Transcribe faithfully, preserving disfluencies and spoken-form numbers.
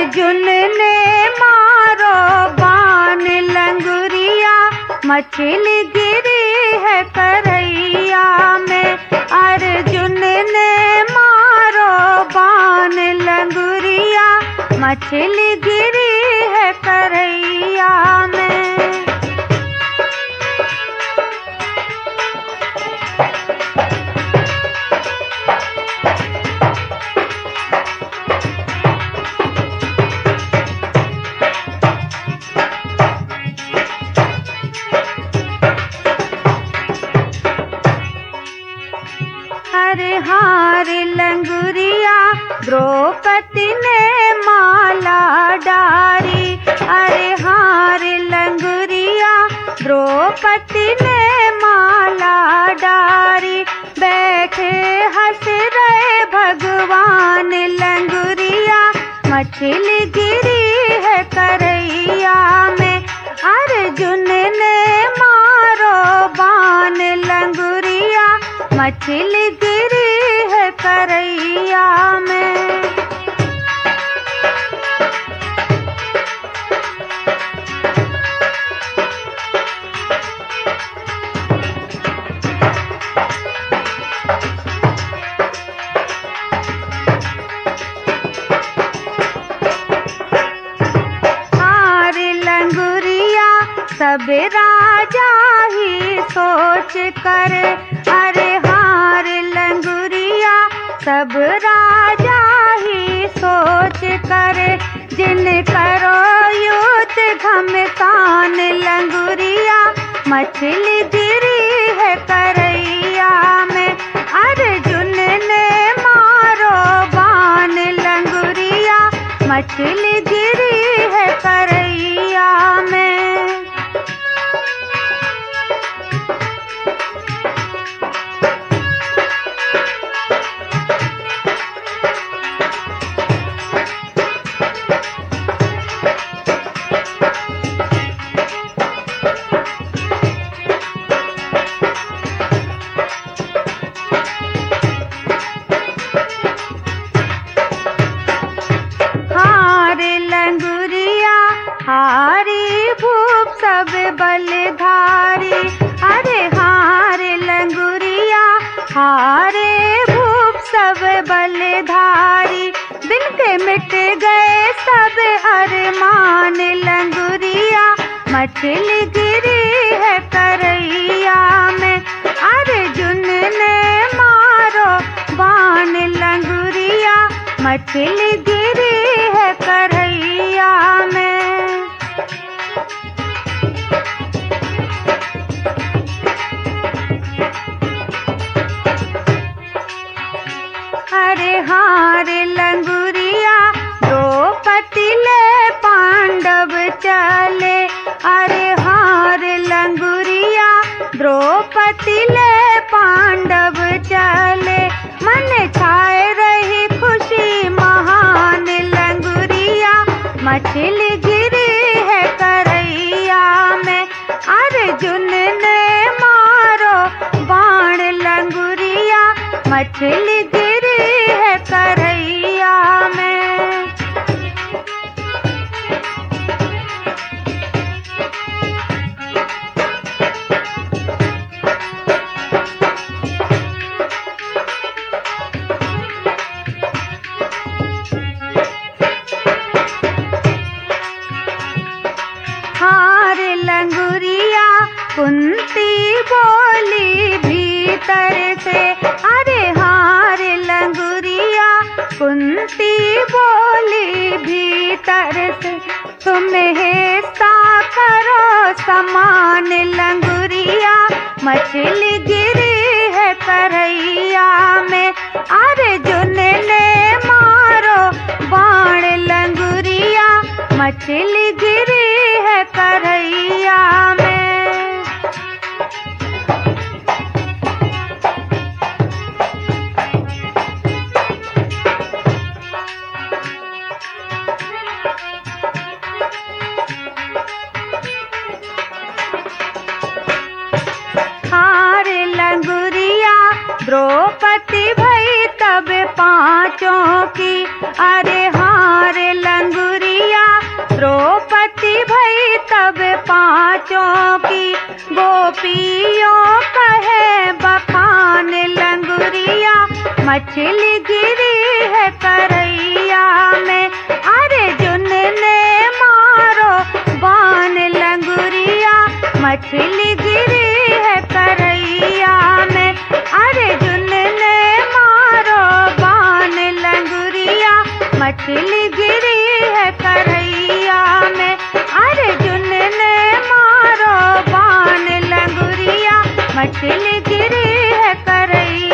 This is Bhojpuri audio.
अर्जुन ने मारो बाण लंगुरिया, मछली गिरी है करैया में। अर्जुन ने मारो बाण लंगुरिया, मछली गिरी है करैया में। अरे हार लंगुरिया द्रौपदी ने माला डारी। अरे हार लंगुरिया द्रौपदी ने माला डारी। बैठे हंस रहे भगवान लंगुरिया, मछली गिरी है करैया में। अर्जुन ने मारो बाण लंगुरिया, मछली गिरी है करैया में। हार लंगुरिया सब राजा ही सोच कर। अरे हार लंगुरिया सब राजा ही सोच कर। जिन करो युद्ध घमसान लंगुरिया, मछली गिरी है करैया में। अर्जुन ने मारो बाण लंगुरिया, मछली गिरी है करैया में। हारी भूप सब बलधारी। अरे हार लंगुरिया हारे भूप सब बलधारी। बिन के मिट गए सब अरमान लंगुरिया, मछली गिरी है करैया में। अर्जुन ने मारो बाण लंगुरिया, मछली गिरी है करैया में। अरे हार लंगुरिया द्रौपदी ले पांडव चले। अरे हार लंगुरिया द्रौपदी ले पांडव चले। मन छाए रही खुशी महान लंगुरिया, मछली गिरी है करैया में। अर्जुन ने मारो बाण लंगुरिया, मछली गिरी है करैया में। हार लंगुरिया कुंती बोली भीतर से। अरे हार लंगुरिया कुंती बोली भीतर से। तुम्हें सा करो समान लंगुरिया, मछली गिरी है करैया में। अर्जुन ने मारो बाण लंगुरिया, मछली गिरी है करैया में। हार लंगुरिया द्रौपदी भई तब पांचों की। अरे हार लंगुरिया नाचों की गोपियों कहे बखान लंगुरिया मछली गिरी है करैया में। अर्जुन ने मारो बाण लंगुरिया मछली गिरी है करैया में। अर्जुन ने मारो बाण लंगुरिया मछली गिरी है करैया में। अर्जुन ने मारो बाण लंगुरिया मछली गिरी है करैया